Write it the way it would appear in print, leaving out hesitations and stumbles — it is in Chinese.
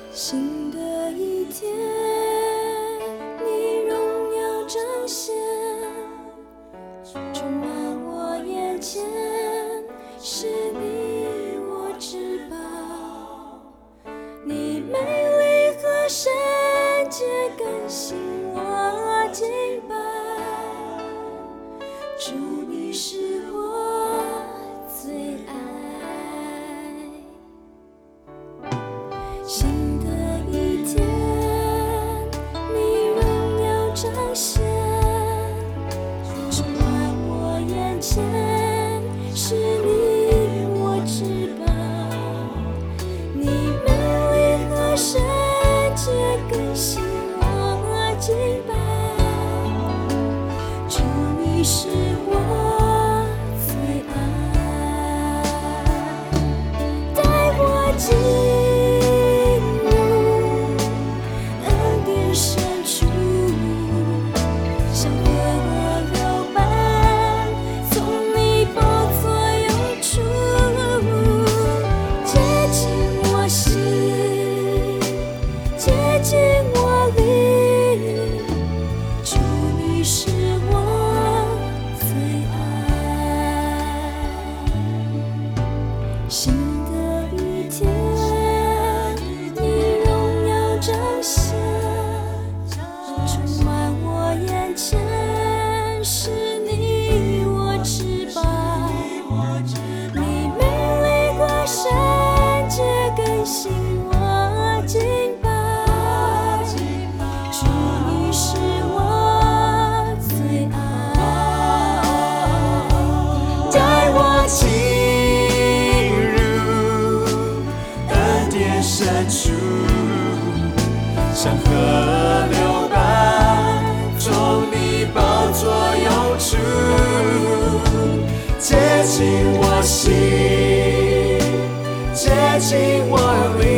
新的一天，你荣耀彰显，充满我眼前，是你我至宝。你美丽和圣洁更新我敬拜，主你是我最爱。新的一天，你荣耀彰显，充满我眼前，是你我至宝。你美丽和圣洁更新我敬拜，主你是我最爱。带我进恩典深处，像河流般从你宝座涌出，接近我心，接近我灵，主你是我最爱。新的一天，你荣耀彰显，充满我眼前，是你我至宝。你美丽和圣洁更新我敬拜，主你是我最爱。带我进入恩典深处，像河流般从你宝座涌出，接近我心，接近我灵，